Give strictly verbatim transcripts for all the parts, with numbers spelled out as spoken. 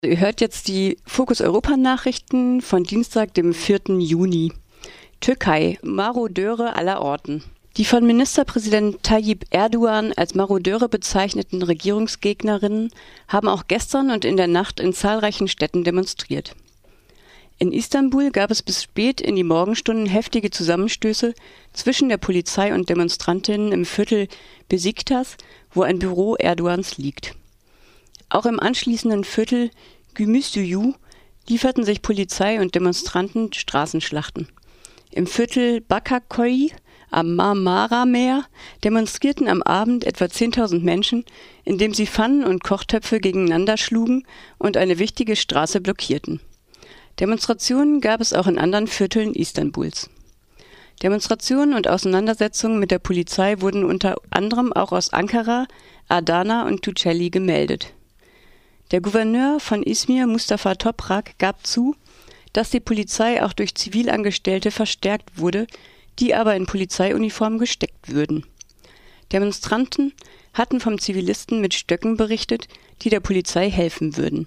Ihr hört jetzt die Fokus Europa Nachrichten von Dienstag, dem vierten Juni. Türkei, Marodeure aller Orten. Die von Ministerpräsident Tayyip Erdogan als Marodeure bezeichneten Regierungsgegnerinnen haben auch gestern und in der Nacht in zahlreichen Städten demonstriert. In Istanbul gab es bis spät in die Morgenstunden heftige Zusammenstöße zwischen der Polizei und Demonstrantinnen im Viertel Besiktas, wo ein Büro Erdogans liegt. Auch im anschließenden Viertel Gümüşsuyu lieferten sich Polizei und Demonstranten Straßenschlachten. Im Viertel Bakırköy am Marmara-Meer demonstrierten am Abend etwa zehntausend Menschen, indem sie Pfannen und Kochtöpfe gegeneinander schlugen und eine wichtige Straße blockierten. Demonstrationen gab es auch in anderen Vierteln Istanbuls. Demonstrationen und Auseinandersetzungen mit der Polizei wurden unter anderem auch aus Ankara, Adana und Tunceli gemeldet. Der Gouverneur von Izmir, Mustafa Toprak, gab zu, dass die Polizei auch durch Zivilangestellte verstärkt wurde, die aber in Polizeiuniformen gesteckt würden. Demonstranten hatten vom Zivilisten mit Stöcken berichtet, die der Polizei helfen würden.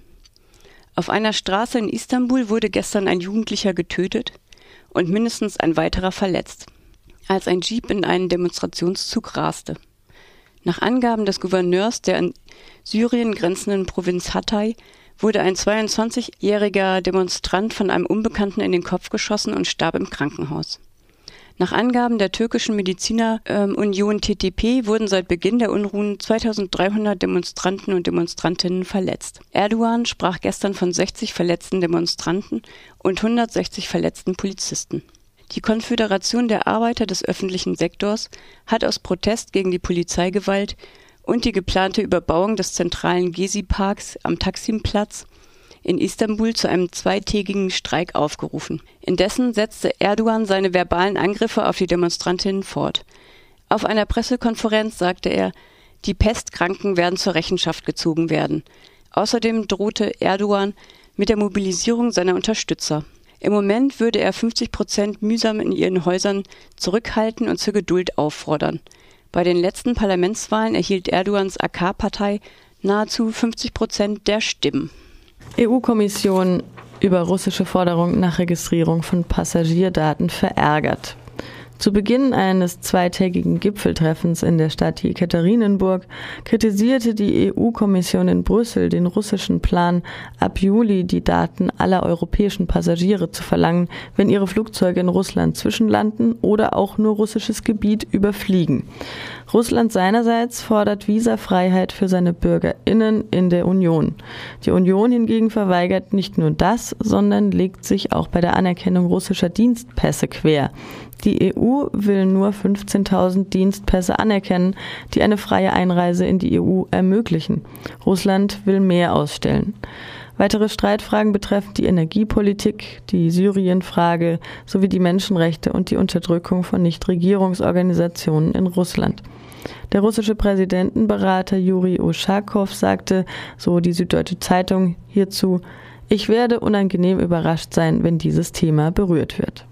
Auf einer Straße in Istanbul wurde gestern ein Jugendlicher getötet und mindestens ein weiterer verletzt, als ein Jeep in einen Demonstrationszug raste. Nach Angaben des Gouverneurs der an Syrien grenzenden Provinz Hatay wurde ein zweiundzwanzigjähriger Demonstrant von einem Unbekannten in den Kopf geschossen und starb im Krankenhaus. Nach Angaben der türkischen Medizinerunion T T P wurden seit Beginn der Unruhen zweitausenddreihundert Demonstranten und Demonstrantinnen verletzt. Erdogan sprach gestern von sechzig verletzten Demonstranten und hundertsechzig verletzten Polizisten. Die Konföderation der Arbeiter des öffentlichen Sektors hat aus Protest gegen die Polizeigewalt und die geplante Überbauung des zentralen Gezi-Parks am Taksim-Platz in Istanbul zu einem zweitägigen Streik aufgerufen. Indessen setzte Erdogan seine verbalen Angriffe auf die Demonstrantinnen fort. Auf einer Pressekonferenz sagte er, die Pestkranken werden zur Rechenschaft gezogen werden. Außerdem drohte Erdogan mit der Mobilisierung seiner Unterstützer. Im Moment würde er fünfzig Prozent mühsam in ihren Häusern zurückhalten und zur Geduld auffordern. Bei den letzten Parlamentswahlen erhielt Erdogans A K-Partei nahezu fünfzig Prozent der Stimmen. E U-Kommission über russische Forderung nach Registrierung von Passagierdaten verärgert. Zu Beginn eines zweitägigen Gipfeltreffens in der Stadt Jekaterinenburg kritisierte die E U-Kommission in Brüssel den russischen Plan, ab Juli die Daten aller europäischen Passagiere zu verlangen, wenn ihre Flugzeuge in Russland zwischenlanden oder auch nur russisches Gebiet überfliegen. Russland seinerseits fordert Visafreiheit für seine BürgerInnen in der Union. Die Union hingegen verweigert nicht nur das, sondern legt sich auch bei der Anerkennung russischer Dienstpässe quer. Die E U will nur fünfzehntausend Dienstpässe anerkennen, die eine freie Einreise in die E U ermöglichen. Russland will mehr ausstellen. Weitere Streitfragen betreffen die Energiepolitik, die Syrien-Frage sowie die Menschenrechte und die Unterdrückung von Nichtregierungsorganisationen in Russland. Der russische Präsidentenberater Juri Uschakow sagte, so die Süddeutsche Zeitung, hierzu: Ich werde unangenehm überrascht sein, wenn dieses Thema berührt wird.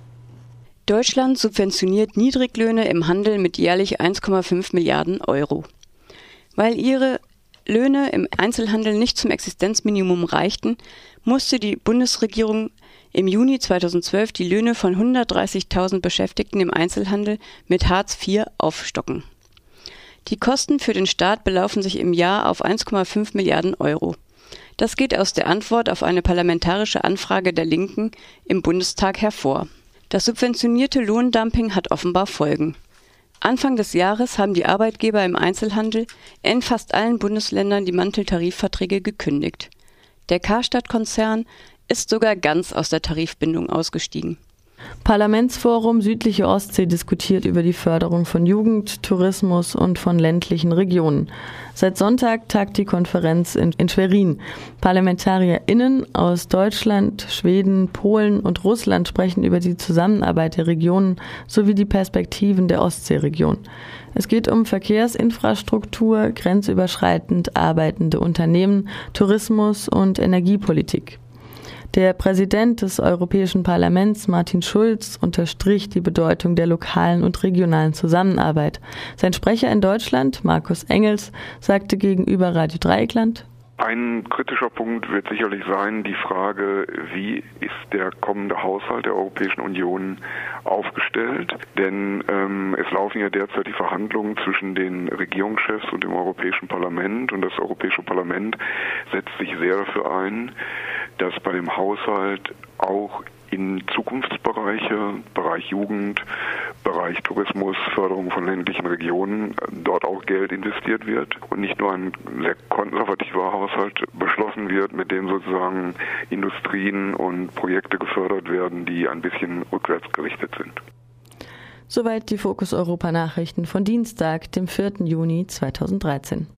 Deutschland subventioniert Niedriglöhne im Handel mit jährlich eins Komma fünf Milliarden Euro. Weil ihre Löhne im Einzelhandel nicht zum Existenzminimum reichten, musste die Bundesregierung im Juni zweitausendzwölf die Löhne von hundertdreißigtausend Beschäftigten im Einzelhandel mit Hartz vier aufstocken. Die Kosten für den Staat belaufen sich im Jahr auf eins Komma fünf Milliarden Euro. Das geht aus der Antwort auf eine parlamentarische Anfrage der Linken im Bundestag hervor. Das subventionierte Lohndumping hat offenbar Folgen. Anfang des Jahres haben die Arbeitgeber im Einzelhandel in fast allen Bundesländern die Manteltarifverträge gekündigt. Der Karstadt-Konzern ist sogar ganz aus der Tarifbindung ausgestiegen. Parlamentsforum Südliche Ostsee diskutiert über die Förderung von Jugend, Tourismus und von ländlichen Regionen. Seit Sonntag tagt die Konferenz in, in Schwerin. ParlamentarierInnen aus Deutschland, Schweden, Polen und Russland sprechen über die Zusammenarbeit der Regionen sowie die Perspektiven der Ostseeregion. Es geht um Verkehrsinfrastruktur, grenzüberschreitend arbeitende Unternehmen, Tourismus und Energiepolitik. Der Präsident des Europäischen Parlaments, Martin Schulz, unterstrich die Bedeutung der lokalen und regionalen Zusammenarbeit. Sein Sprecher in Deutschland, Markus Engels, sagte gegenüber Radio Dreieckland: Ein kritischer Punkt wird sicherlich sein, die Frage, wie ist der kommende Haushalt der Europäischen Union aufgestellt? Denn ähm, es laufen ja derzeit die Verhandlungen zwischen den Regierungschefs und dem Europäischen Parlament. Und das Europäische Parlament setzt sich sehr dafür ein, dass bei dem Haushalt auch in Zukunftsbereiche, Bereich Jugend, Bereich Tourismus, Förderung von ländlichen Regionen, dort auch Geld investiert wird und nicht nur ein sehr konservativer Haushalt beschlossen wird, mit dem sozusagen Industrien und Projekte gefördert werden, die ein bisschen rückwärts gerichtet sind. Soweit die Fokus Europa Nachrichten von Dienstag, dem vierten Juni zweitausenddreizehn.